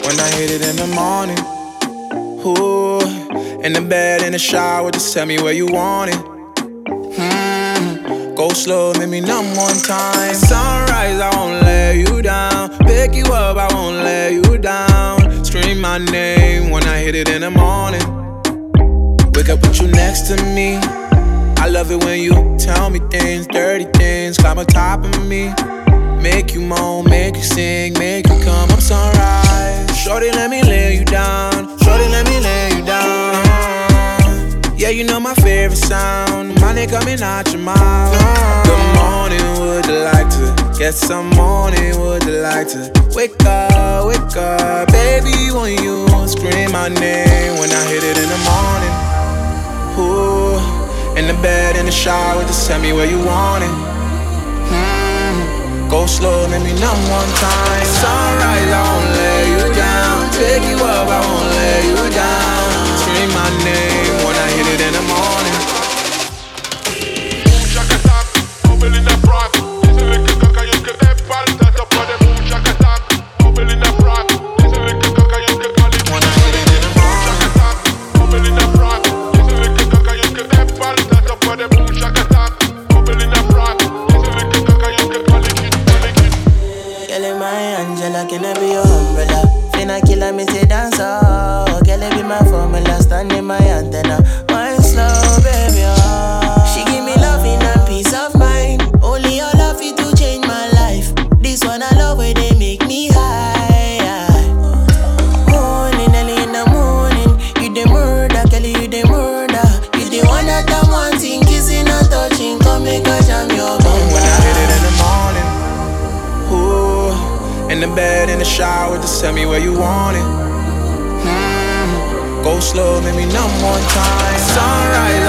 when I hit it in the morning. Ooh, in the bed, in the shower, just tell me where you want it. Go slow, make me numb one time. Sunrise, I won't let you down. Pick you up, I won't let you down. Scream my name when I hit it in the morning. Wake up with you next to me. I love it when you tell me things, dirty things, climb on top of me. Make you moan, make you sing, make you come up sunrise. Shorty, let me lay you down. Shorty, let me lay you down. Yeah, you know my favorite sound. Money coming out your mouth. Good morning, would you like to get some morning? Would you like to wake up, baby, when you scream my name when I hit it in the morning. Ooh, in the bed, in the shower, just tell me where you want it. Go slow, let me numb one time. Sunrise, I won't lay you down. Pick you up, I won't lay you down. Scream my name when I hit it in the morning. Can I be your umbrella? Finna killer me say dance oh. Can I be my formula? Stand in my antenna. Wine slow, baby oh. She give me loving and peace of mind. Only your love it to change my life. This one I love where they make me high. Morning, early in the morning. You the murder, Kelly, you the murder. You the one that I'm wanting, kissing and touching. Come make a jam your bum. When I hit it in the morning. Ooh, in the bed, in the shower, just tell me where you want it. Go slow, make me numb one time. Sunrise,